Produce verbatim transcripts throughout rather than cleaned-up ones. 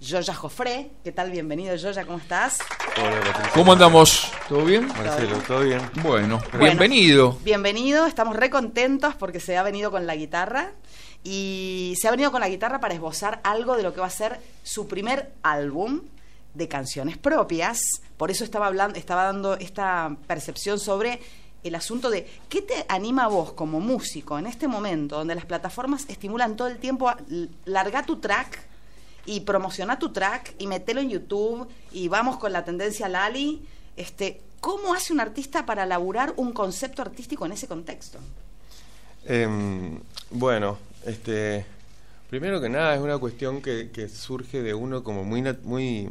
Yoya Jofré. ¿Qué tal? Bienvenido, Yoya, ¿cómo estás? Hola, Patricia. ¿Cómo andamos? ¿Todo bien? Marcelo, ¿todo bien? Bueno, Bueno, bienvenido. Bienvenido, estamos re contentos porque se ha venido con la guitarra y se ha venido con la guitarra para esbozar algo de lo que va a ser su primer álbum de canciones propias. Por eso estaba hablando, estaba dando esta percepción sobre el asunto de ¿qué te anima a vos como músico en este momento donde las plataformas estimulan todo el tiempo a largar tu track y promocionar tu track y metelo en YouTube y vamos con la tendencia Lali? Este, ¿cómo hace un artista para elaborar un concepto artístico en ese contexto? Eh, bueno, este, primero que nada es una cuestión que, que surge de uno como muy, muy,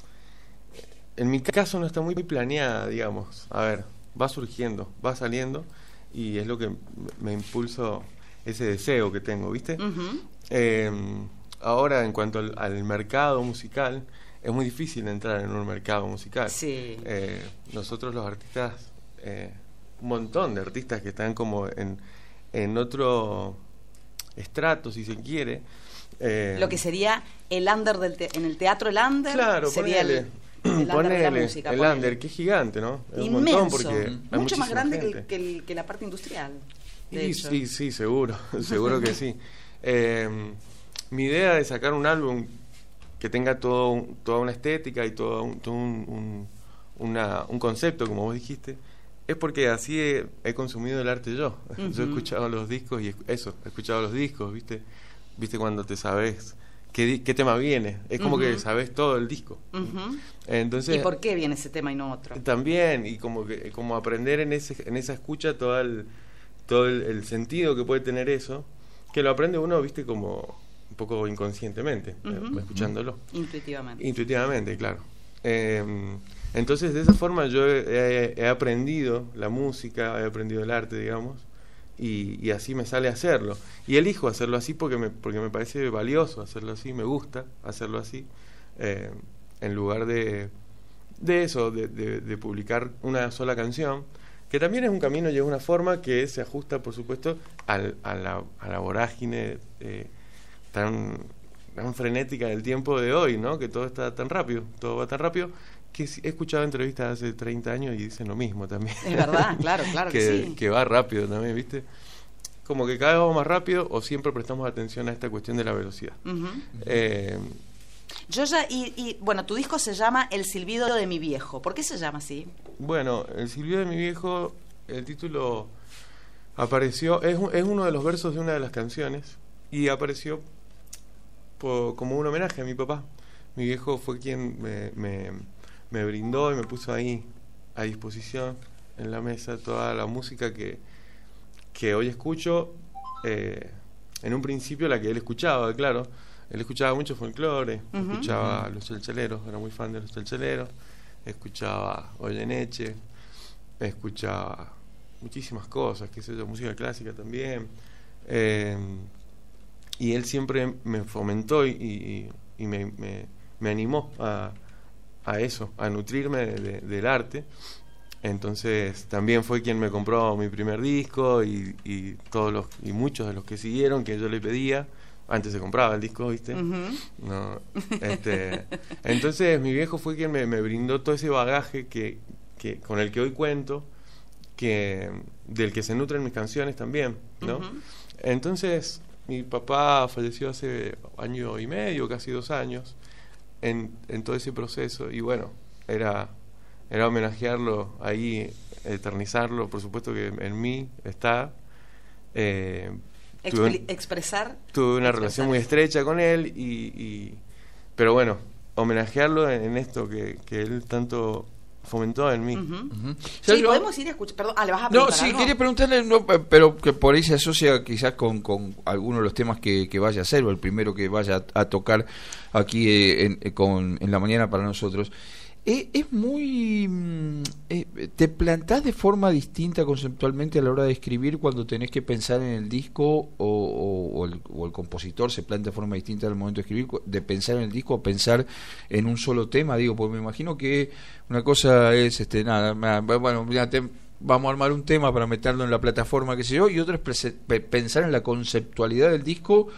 en mi caso no está muy planeada, digamos. A ver, va surgiendo, va saliendo y es lo que me impulsa ese deseo que tengo, ¿viste? Uh-huh. Eh, ahora, en cuanto al, al mercado musical, es muy difícil entrar en un mercado musical. Sí. Eh, nosotros los artistas, eh, un montón de artistas que están como en, en otro estrato, si se quiere. Eh, lo que sería el under del te- en el teatro, el under. Claro, sería ponele. el, el under ponele, de la música. el ponele. under, que es gigante, ¿no? Es Inmenso, un montón porque hay mucho más grande que, gente. el, que, el, que la parte industrial. De Y, hecho. sí, sí, seguro, seguro que sí. Eh, mi idea de sacar un álbum que tenga todo, toda una estética y todo, un, todo un, un, una, un concepto, como vos dijiste, es porque así he, he consumido el arte yo. Uh-huh. Yo he escuchado los discos y eso, he escuchado los discos, ¿viste? ¿Viste cuando te sabes qué, qué tema viene? Es como uh-huh. que sabes todo el disco. Uh-huh. Entonces, ¿y por qué viene ese tema y no otro? También, y como que como aprender en ese en esa escucha todo el todo el, el sentido que puede tener eso, que lo aprende uno, ¿viste? Como un poco inconscientemente, uh-huh. escuchándolo. Intuitivamente. Intuitivamente, claro. Eh, entonces, de esa forma yo he, he aprendido la música, he aprendido el arte, digamos, y, y así me sale hacerlo. Y elijo hacerlo así porque me, porque me parece valioso hacerlo así, me gusta hacerlo así, eh, en lugar de, de eso, de, de, de publicar una sola canción, que también es un camino y es una forma que se ajusta, por supuesto, al, a, la, a la vorágine eh, tan, tan frenética del tiempo de hoy, ¿no? Que todo está tan rápido, todo va tan rápido, que he escuchado entrevistas hace treinta años y dicen lo mismo también. Es verdad, claro, claro que, que sí. Que va rápido también, ¿viste? Como que cada vez vamos más rápido o siempre prestamos atención a esta cuestión de la velocidad. Uh-huh. Eh, Yo ya, y, y bueno, tu disco se llama El silbido de mi viejo. ¿Por qué se llama así? Bueno, El silbido de mi viejo, el título apareció, es, es uno de los versos de una de las canciones y apareció por, como un homenaje a mi papá. Mi viejo fue quien me, me, me brindó y me puso ahí a disposición en la mesa toda la música que, que hoy escucho. Eh, en un principio la que él escuchaba, claro. Él escuchaba mucho folclore, uh-huh. escuchaba a los chelcheleros, era muy fan de los chelcheleros, escuchaba Goyeneche, escuchaba muchísimas cosas, qué sé yo, música clásica también. Eh, y él siempre me fomentó y, y, y me, me, me animó a, a eso, a nutrirme de, de, del arte. Entonces también fue quien me compró mi primer disco y, y todos los y muchos de los que siguieron que yo le pedía. Antes se compraba el disco, ¿viste? Uh-huh. No, este, entonces mi viejo fue quien me, me brindó todo ese bagaje que, que con el que hoy cuento, que del que se nutren mis canciones también, ¿no? Uh-huh. Entonces mi papá falleció hace año y medio, casi dos años, en, en todo ese proceso y bueno, era era homenajearlo ahí, eternizarlo, por supuesto que en mí está. Eh, Tuve, expresar tuve una expresar relación muy estrecha con él y, y pero bueno, homenajearlo en, en esto que, que él tanto fomentó en mí. Uh-huh. Uh-huh. Sí, yo, podemos ir a escuchar, perdón, ah, le vas a preguntar. No, sí, algo? quería preguntarle, no, pero que por ahí se asocia quizás con, con algunos de los temas que, que vaya a hacer o el primero que vaya a, a tocar aquí eh, en, con, en la mañana para nosotros. Es, es muy... Eh, ¿te plantás de forma distinta conceptualmente a la hora de escribir cuando tenés que pensar en el disco o, o, o, el, o el compositor se plantea de forma distinta al momento de escribir, de pensar en el disco o pensar en un solo tema? Digo, porque me imagino que una cosa es, este nada, bueno, ya te, vamos a armar un tema para meterlo en la plataforma, qué sé yo, y otra es prese, pensar en la conceptualidad del disco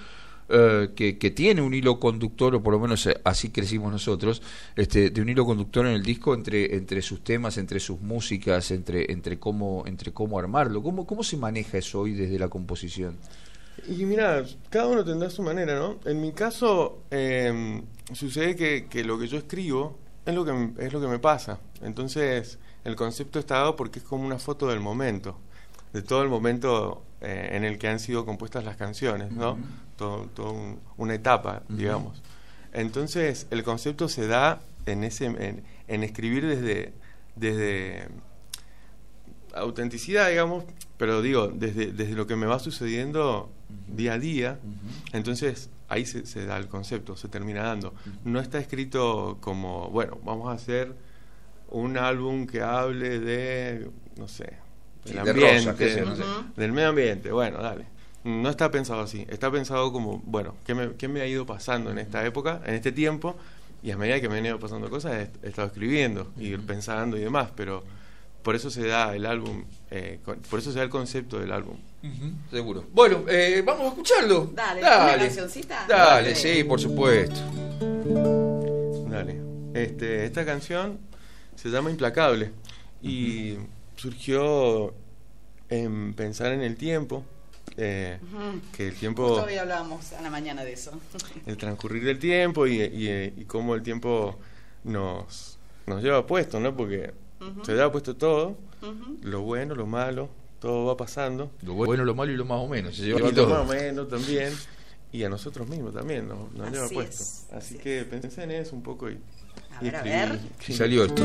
eh, que, que tiene un hilo conductor, o por lo menos así crecimos nosotros, este, de un hilo conductor en el disco entre, entre sus temas, entre sus músicas, entre, entre cómo, entre cómo armarlo. ¿Cómo, cómo se maneja eso hoy desde la composición? Y mira, cada uno tendrá su manera, ¿no? En mi caso, eh, sucede que, que lo que yo escribo es lo que, es lo que me pasa. Entonces, el concepto está dado porque es como una foto del momento, de todo el momento eh, en el que han sido compuestas las canciones, ¿no? Uh-huh. Todo, todo un, una etapa, uh-huh. digamos. Entonces, el concepto se da en ese en, en escribir desde desde autenticidad, digamos, pero digo, desde, desde lo que me va sucediendo uh-huh. día a día. Uh-huh. Entonces, ahí se, se da el concepto, se termina dando. Uh-huh. No está escrito como, bueno, vamos a hacer un álbum que hable de, no sé, del sí, ambiente, de rosa, sea, no sé, uh-huh. del medio ambiente. Bueno, dale. No está pensado así. Está pensado como, bueno, ¿qué me, qué me ha ido pasando en esta época, en este tiempo? Y a medida que me han ido pasando cosas, he, he estado escribiendo y uh-huh. pensando y demás, pero por eso se da el álbum, eh, con, por eso se da el concepto del álbum. Uh-huh, seguro. Bueno, eh, vamos a escucharlo. Dale, dale. ¿Una cancioncita? Dale, sí, por supuesto. Dale. Este, esta canción se llama Implacable y uh-huh. surgió en pensar en el tiempo, eh, uh-huh. que el tiempo... Todavía hablábamos a la mañana de eso. El transcurrir del tiempo y, y, y cómo el tiempo nos, nos lleva puesto, ¿no? Porque uh-huh. se lleva puesto todo, uh-huh. lo bueno, lo malo, todo va pasando. Lo bueno, lo malo y lo más o menos. Se lleva y todo. Lo más o menos también. Y a nosotros mismos también nos, nos lleva puesto. Es, así así que es. pensé en eso un poco y... A ver, a ver. Y salió esto.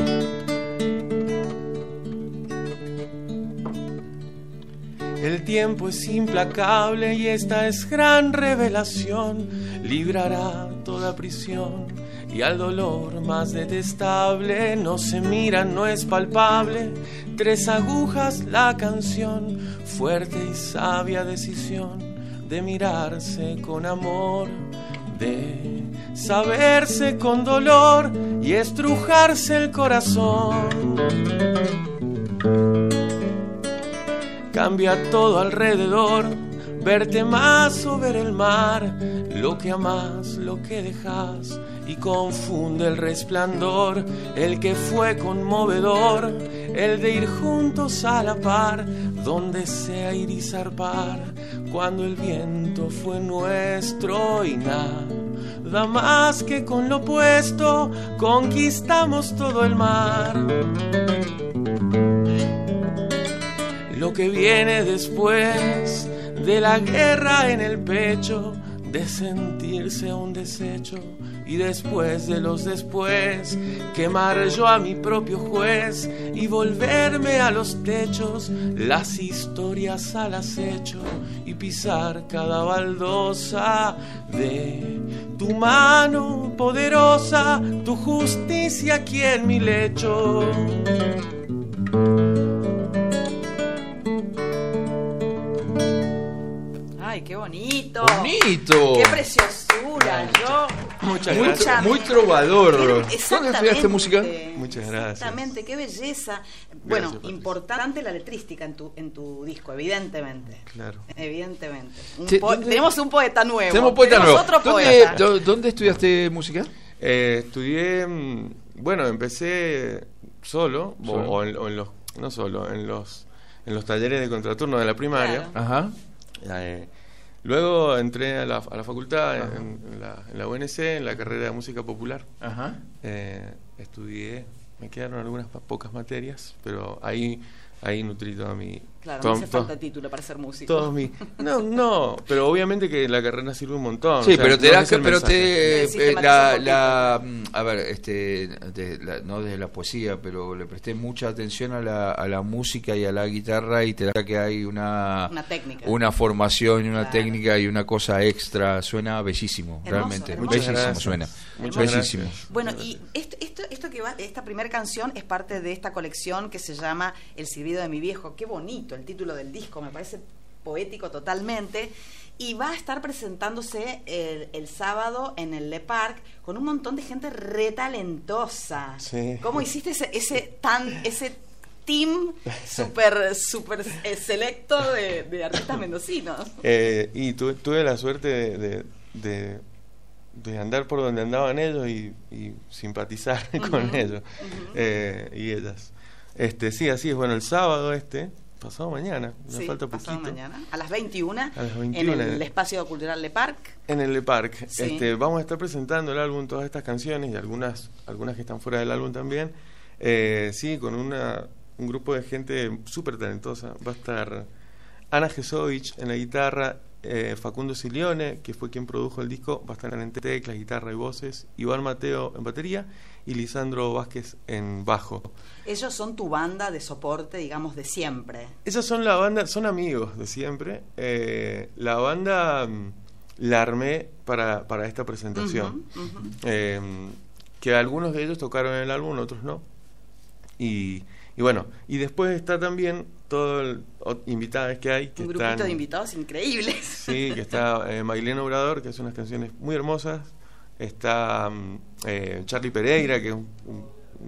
El tiempo es implacable y esta es gran revelación. Librará toda prisión y al dolor más detestable. No se mira, no es palpable. Tres agujas la canción. Fuerte y sabia decisión de mirarse con amor, de saberse con dolor y estrujarse el corazón. Cambia todo alrededor, verte más o ver el mar, lo que amás, lo que dejas, y confunde el resplandor, el que fue conmovedor, el de ir juntos a la par, donde sea ir y zarpar, cuando el viento fue nuestro y nada más que con lo opuesto conquistamos todo el mar. Lo que viene después de la guerra en el pecho, de sentirse un desecho, y después de los después, quemar yo a mi propio juez y volverme a los techos, las historias al acecho, y pisar cada baldosa de tu mano poderosa, tu justicia aquí en mi lecho. ¡Ay, qué bonito! ¡Bonito! ¡Qué preciosura! Yo... Muchas muy, gracias. Muy trovador. ¿Dónde estudiaste música? Muchas gracias. Exactamente, qué belleza. Bueno, Gracias, importante la letrística en tu en tu disco, evidentemente. Claro. Evidentemente. Un Sí, po- ¿dónde- tenemos un poeta nuevo. Tenemos poeta nuevo. Otro ¿Dónde, poeta. do- ¿Dónde estudiaste música? Eh, estudié, mm, bueno, empecé solo, o- Solo. O, en, o en los, no solo, en los en los talleres de contraturno de la primaria. Claro. Ajá. Eh, luego entré a la, a la facultad, Ajá. en, en la, en la U N C, en la carrera de música popular. Ajá. Eh, estudié, me quedaron algunas pa- pocas materias, pero ahí ahí nutrí toda mi... Claro, todo- no hace todo- falta título para ser músico. todos mi no no pero obviamente que la carrera sirve un montón. Sí, o sea, pero te no da es el pero mensaje. te Sí, eh, la, sistematiza un la mm, a ver, este de la- no desde la poesía, pero le presté mucha atención a la, a la música y a la guitarra y te da que hay una Una técnica. una formación y una Claro. técnica y una cosa extra, suena bellísimo, Hermoso, realmente, hermoso. Muchas bellísimo gracias. suena. Muchas Bellísimo. gracias. Bueno, y esto, esto, esto que va, esta primera canción es parte de esta colección que se llama El silbido de mi viejo. Qué bonito el título del disco, me parece poético totalmente. Y va a estar presentándose el, el sábado en el Le Parc con un montón de gente re talentosa. Sí. ¿Cómo hiciste ese, ese tan, ese team súper super selecto de, de artistas mendocinos? Eh, y tuve, tuve la suerte de, de, de, de andar por donde andaban ellos y, y simpatizar uh-huh. con ellos uh-huh. eh, y ellas. Este, sí, así es. Bueno, el sábado este, pasado mañana, me sí, falta poquito. Pasado mañana, a las veintiuna, a las veintiuna en el Espacio Cultural Le Parc. En el Le Parc. Sí. Este, vamos a estar presentando el álbum, todas estas canciones y algunas algunas que están fuera del álbum también. Eh, sí, con una un grupo de gente súper talentosa. Va a estar Ana Jesovich en la guitarra, eh, Facundo Silione, que fue quien produjo el disco, va a estar en teclas, guitarra y voces, Iván Mateo en batería y Lisandro Vázquez en bajo. Ellos son tu banda de soporte, digamos, de siempre. Ellos son la banda, son amigos de siempre. Eh, la banda mm, la armé para, para esta presentación. Uh-huh, uh-huh. Eh, que algunos de ellos tocaron en el álbum, otros no. Y, y bueno, y después está también todo el o, invitados que hay. Que un grupito están, de invitados increíbles. Sí, que está eh, Mailena Obrador, que hace unas canciones muy hermosas. Está eh, Charlie Pereira, que es un, un,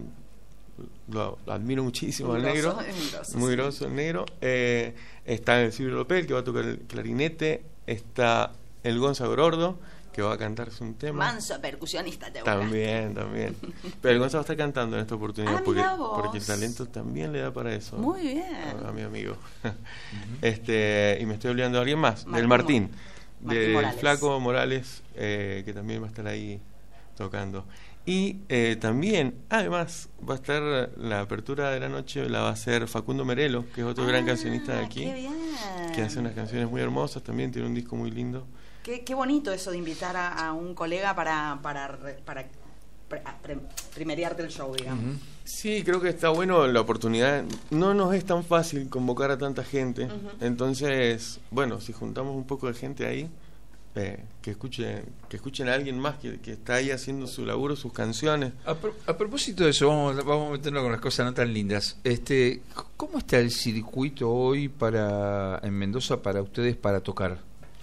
un, lo, lo admiro muchísimo al negro. Grosso, muy sí. grosso el negro. Eh, está el Silvio López, que va a tocar el clarinete. Está el Gonza Gordo, que va a cantarse un tema. Manso percusionista te También, también. Pero el Gonza va a estar cantando en esta oportunidad ah, porque, vos. porque el talento también le da para eso. Muy bien. A, a mi amigo. Uh-huh. este Y me estoy olvidando de alguien más, Martín, del Martín. Martín Del Morales. Flaco Morales, eh, que también va a estar ahí tocando. Y eh, también, además, va a estar la apertura de la noche, la va a hacer Facundo Merelo, que es otro ah, gran cancionista de aquí. Qué bien. Que hace unas canciones muy hermosas, también tiene un disco muy lindo. Qué, qué bonito eso de invitar a, a un colega para para para pre, pre, primerearte el show, digamos. Uh-huh. Sí, creo que está bueno la oportunidad. No nos es tan fácil convocar a tanta gente. Uh-huh. Entonces, bueno, si juntamos un poco de gente ahí, eh, que escuchen que escuchen a alguien más que, que está ahí haciendo su laburo, sus canciones. A, pro, a propósito de eso, vamos, vamos a meternos con las cosas no tan lindas. Este, ¿cómo está el circuito hoy para en Mendoza para ustedes para tocar?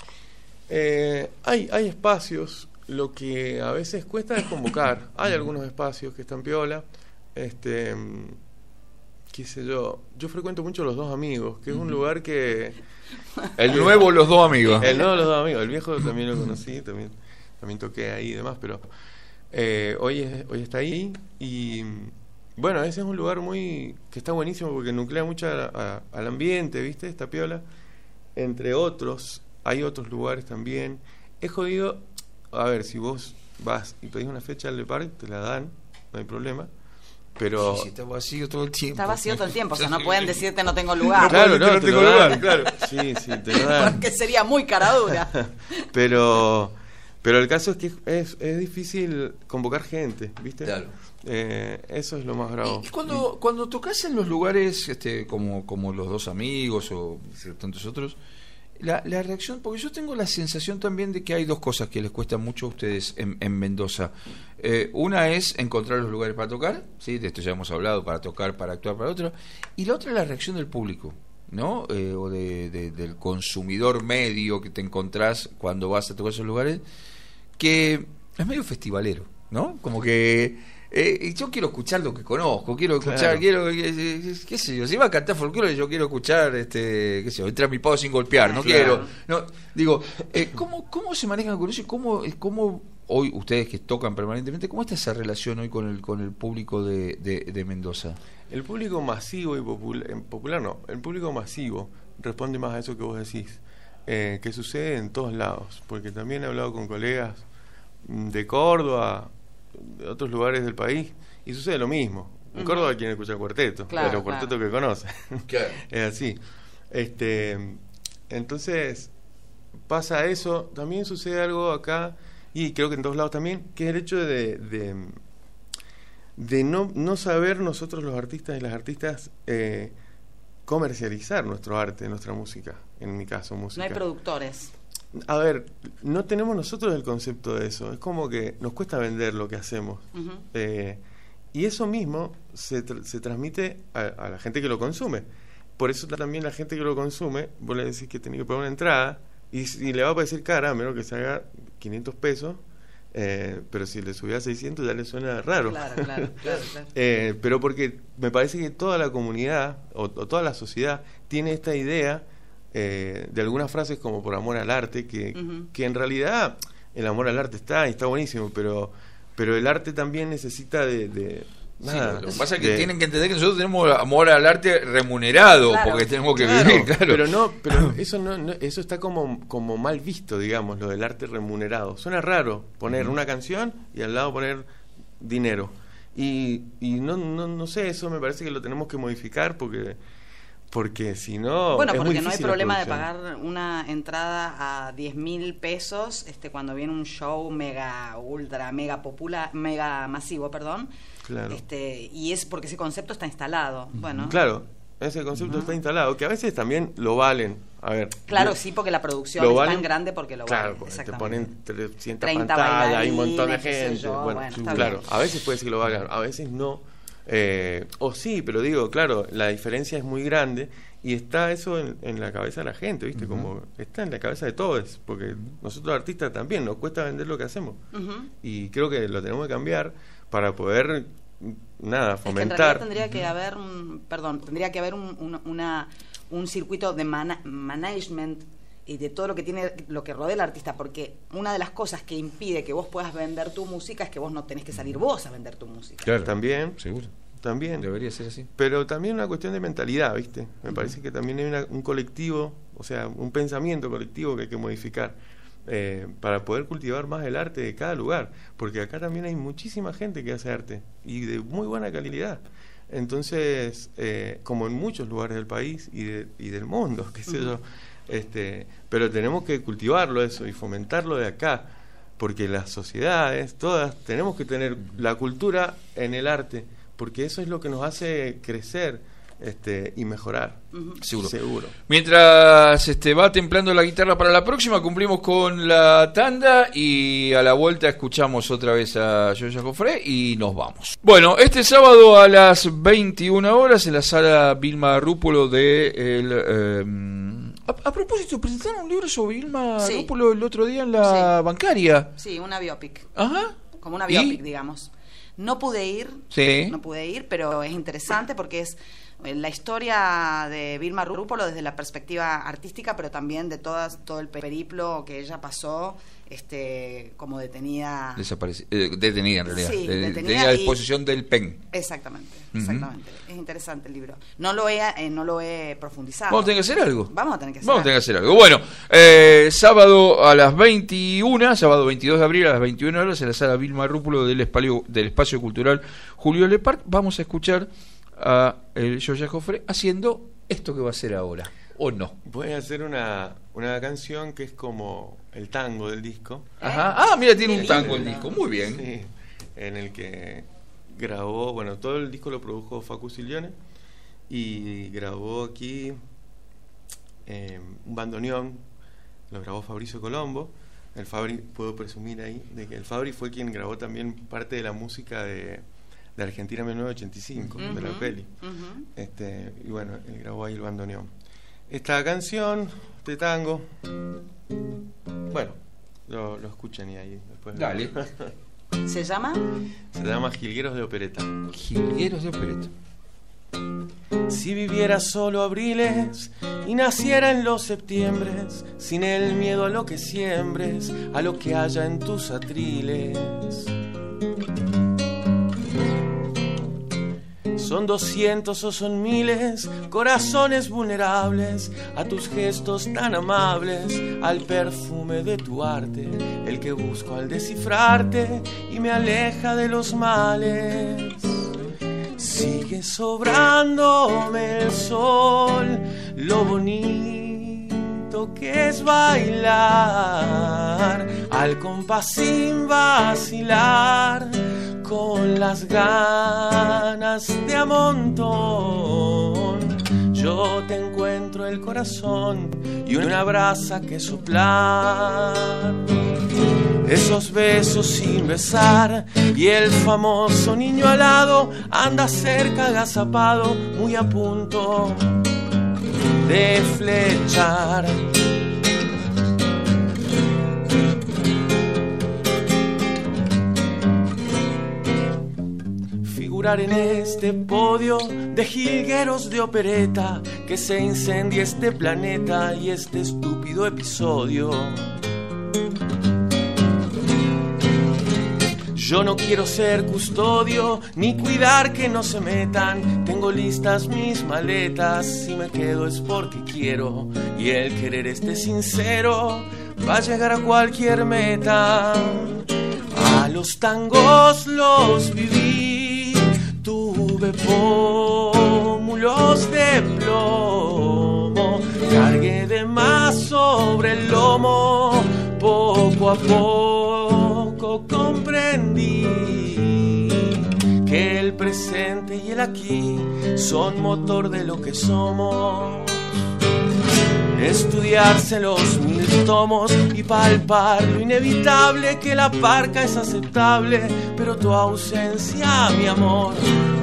Eh, hay, hay espacios, lo que a veces cuesta es convocar. Hay algunos espacios que están piola. Este, qué sé yo, yo frecuento mucho Los Dos Amigos, que es un lugar que... El nuevo Los Dos Amigos. El nuevo Los Dos Amigos, el viejo también lo conocí, también, también toqué ahí y demás, pero eh, hoy, es, hoy está ahí y... Bueno, ese es un lugar muy que está buenísimo porque nuclea mucho a, a, al ambiente, ¿viste? Esta piola, entre otros. Hay otros lugares también. Es jodido. A ver, si vos vas y pedís una fecha al Le Parc, te la dan, no hay problema. Pero sí, sí, está vacío todo el tiempo. Está vacío todo el tiempo, o sea, no pueden decirte no tengo lugar. Claro, no, no te tengo lo dan, lugar, claro. Sí, sí, te lo dan. Porque sería muy cara dura. pero pero el caso es que es, es difícil convocar gente, ¿viste? Claro. Eh, eso es lo más bravo. Y cuando, cuando tocas en los lugares este, como, como Los Dos Amigos o tantos otros, la, la reacción, porque yo tengo la sensación también de que hay dos cosas que les cuesta mucho a ustedes en, en Mendoza. Eh, una es encontrar los lugares para tocar, ¿sí? De esto ya hemos hablado, para tocar, para actuar, para otro. Y la otra es la reacción del público, ¿no? Eh, o de, de, del consumidor medio que te encontrás cuando vas a tocar esos lugares, que es medio festivalero, ¿no? Como que... Eh, yo quiero escuchar lo que conozco, quiero escuchar, claro. quiero, qué, qué sé yo, si va a cantar folclore yo quiero escuchar, este, qué sé yo, entra mi pavo sin golpear, no claro. quiero, no, digo, eh, ¿cómo, ¿cómo se manejan con eso y cómo, cómo hoy ustedes que tocan permanentemente, cómo está esa relación hoy con el con el público de, de, de Mendoza? El público masivo y popular, popular no, el público masivo responde más a eso que vos decís, eh, que sucede en todos lados, porque también he hablado con colegas de Córdoba, de otros lugares del país y sucede lo mismo. En uh-huh. Córdoba quien escucha cuarteto, claro, pero cuarteto claro. que conoce. Claro. Es así. Este, entonces pasa eso. También sucede algo acá y creo que en todos lados también, que es el hecho de de, de no, no saber nosotros los artistas y las artistas eh, comercializar nuestro arte, nuestra música. En mi caso, música. No hay productores. A ver, no tenemos nosotros el concepto de eso. Es como que nos cuesta vender lo que hacemos. Uh-huh. Eh, y eso mismo se, tr- se transmite a, a la gente que lo consume. Por eso también la gente que lo consume, vos le decís que tenés que pagar una entrada y, y le va a parecer cara, a menos que se haga quinientos pesos. Eh, pero si le subía a seiscientos ya le suena raro. Claro, claro, claro, claro. eh, pero porque me parece que toda la comunidad o, o toda la sociedad tiene esta idea... Eh, de algunas frases como por amor al arte que, uh-huh. que en realidad el amor al arte está y está buenísimo, pero pero el arte también necesita de, de nada. Sí, lo que pasa es que de, tienen que entender que nosotros tenemos amor al arte remunerado, claro, porque tenemos que claro, vivir, claro. Pero no, pero eso no, no eso está como como mal visto, digamos, lo del arte remunerado. Suena raro poner uh-huh. una canción y al lado poner dinero. Y, y no, no no sé, eso me parece que lo tenemos que modificar porque porque si no bueno es porque muy no hay difícil problema de la pagar una entrada a diez mil pesos este cuando viene un show mega ultra mega popular mega masivo perdón claro. este y es porque ese concepto está instalado. Bueno, claro, ese concepto uh-huh. está instalado, que a veces también lo valen. A ver, claro, yo, sí, porque la producción es valen, tan grande porque lo claro, valen. Claro, te ponen trescientas pantallas, hay un montón de gente. Yo, bueno, bueno claro, bien. A veces puede ser que lo valgan, a veces no. Eh, o sí, pero digo, claro, la diferencia es muy grande y está eso en, en la cabeza de la gente, ¿viste? Uh-huh. Como está en la cabeza de todos, porque nosotros artistas también nos cuesta vender lo que hacemos. Uh-huh. Y creo que lo tenemos que cambiar para poder, nada, fomentar. Es que en realidad tendría que haber, un, perdón, tendría que haber un, un, una, un circuito de man- management y de todo lo que tiene, lo que rodea al artista, porque una de las cosas que impide que vos puedas vender tu música es que vos no tenés que salir vos a vender tu música. Claro, también, seguro. También. Debería ser así. Pero también una cuestión de mentalidad, ¿viste? Me uh-huh. parece que también hay una, un colectivo, o sea, un pensamiento colectivo que hay que modificar eh, para poder cultivar más el arte de cada lugar, porque acá también hay muchísima gente que hace arte y de muy buena calidad. Entonces, eh, como en muchos lugares del país y, de, y del mundo, qué sé uh-huh. yo, este, pero tenemos que cultivarlo eso y fomentarlo de acá, porque las sociedades, todas, tenemos que tener la cultura en el arte, porque eso es lo que nos hace crecer este, y mejorar. Uh-huh. Seguro. Seguro. Mientras este, va templando la guitarra para la próxima, cumplimos con la tanda y a la vuelta escuchamos otra vez a Joya Joffre y nos vamos. Bueno, este sábado a las veintiuna horas en la sala Vilma Rúpolo de el, eh, a, a propósito, presentaron un libro sobre Vilma sí. Rúpolo el otro día en la sí. bancaria. Sí, una biopic. Ajá. Como una biopic, ¿y? digamos. No pude ir, sí. no pude ir, pero es interesante porque es la historia de Vilma Rúpolo desde la perspectiva artística, pero también de todas, todo el periplo que ella pasó este, como detenida. Desapareci- eh, detenida en realidad. Sí, de, detenida detenida a y, disposición del P E N. Exactamente, exactamente. Uh-huh. Es interesante el libro. No lo he, eh, no lo he profundizado. Vamos a tener que hacer algo. Vamos a tener que hacer Vamos algo. a tener que hacer algo. Bueno, eh, sábado a las veintiuna, sábado veintidós de abril a las veintiuna horas en la sala Vilma Rúpolo del espacio, del espacio cultural Julio Lepar, vamos a escuchar a el Joya Joffre haciendo esto que va a hacer ahora, ¿o no? Voy a hacer una, una canción que es como el tango del disco. Ajá. Ah, mira, tiene un tango el disco, muy bien. Sí, en el que grabó, bueno, todo el disco lo produjo Facu Silvione y grabó aquí eh, un bandoneón, lo grabó Fabricio Colombo. El Fabri, puedo presumir ahí, de que el Fabri fue quien grabó también parte de la música de, de Argentina mil novecientos ochenta y cinco, uh-huh, de la peli. Uh-huh. Este, y bueno, él grabó ahí el bandoneón. Esta canción de tango, bueno, lo, lo escuchan y ahí después. Dale. ¿Se llama? Se llama Jilgueros de Opereta. Jilgueros de Opereta. Si viviera solo abriles y naciera en los septiembres, sin el miedo a lo que siembres, a lo que haya en tus atriles. Son doscientos o son miles, corazones vulnerables a tus gestos tan amables, al perfume de tu arte, el que busco al descifrarte y me aleja de los males. Sigue sobrándome el sol, lo bonito que es bailar, al compás sin vacilar, con las ganas de a montón. Yo te encuentro el corazón y una brasa que soplar. Esos besos sin besar y el famoso niño alado anda cerca agazapado, muy a punto de flechar. Figurar en este podio de jilgueros de opereta, que se incendie este planeta y este estúpido episodio. Yo no quiero ser custodio, ni cuidar que no se metan. Tengo listas mis maletas, si me quedo es porque quiero. Y el querer este sincero va a llegar a cualquier meta. A los tangos los viví, tuve pómulos de plomo, cargué de más sobre el lomo, poco a poco comprendí que el presente y el aquí son motor de lo que somos. Estudiarse los mil tomos y palpar lo inevitable, que la parca es aceptable, pero tu ausencia, mi amor,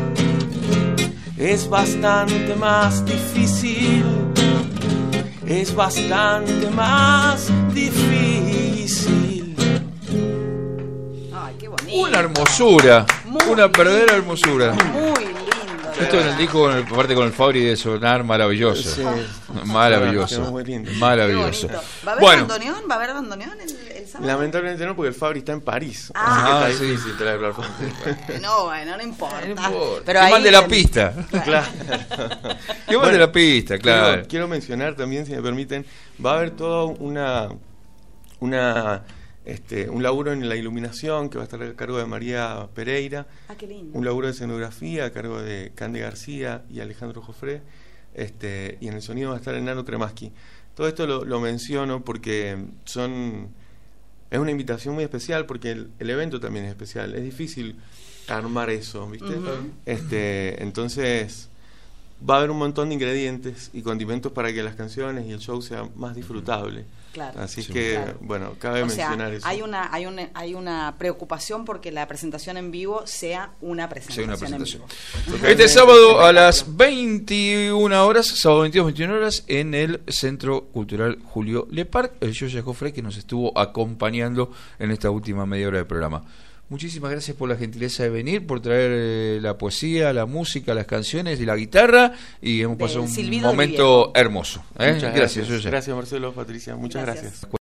es bastante más difícil, es bastante más difícil. Ay, qué bonito. Una hermosura, Muy una verdadera lindo, hermosura. Muy lindo. Esto en el disco, aparte con el Fabri, de sonar maravilloso. Sí. Maravilloso. Muy lindo. Maravilloso. Qué bonito. ¿Va a haber Bueno, bandoneón? ¿Va a haber bandoneón el, el sábado? Lamentablemente no, porque el Fabri está en París. Ah, así que sí. está difícil traerlo al Fabri. No, bueno, no importa. no importa. Pero Que ahí mande la ten- pista. Claro. Que mande la pista, claro. Quiero, quiero mencionar también, si me permiten, va a haber toda una, una este, un laburo en la iluminación que va a estar a cargo de María Pereira, Ah, qué lindo. un laburo de escenografía a cargo de Candy García y Alejandro Jofré, este, y en el sonido va a estar Enano Kremaski. Todo esto lo, lo menciono porque son es una invitación muy especial, porque el, el evento también es especial. Es difícil armar eso, ¿viste? Ujú. Este, entonces va a haber un montón de ingredientes y condimentos para que las canciones y el show sea más disfrutable. Claro. Así Sí. que, Claro. bueno, cabe O sea, mencionar eso. hay una, hay una, hay una preocupación porque la presentación en vivo sea una Sí, presentación, una presentación. en vivo. Este sábado a las veintiuna horas, sábado veintidós, veintiuna horas, en el Centro Cultural Julio Leparc, el Joya Jofré, que nos estuvo acompañando en esta última media hora del programa. Muchísimas gracias por la gentileza de venir, por traer eh, la poesía, la música, las canciones y la guitarra, y hemos Del pasado un silbido del momento viejo. hermoso. ¿eh? Muchas Gracias, gracias. Joya. Gracias, Marcelo, Patricia. Muchas Gracias. gracias.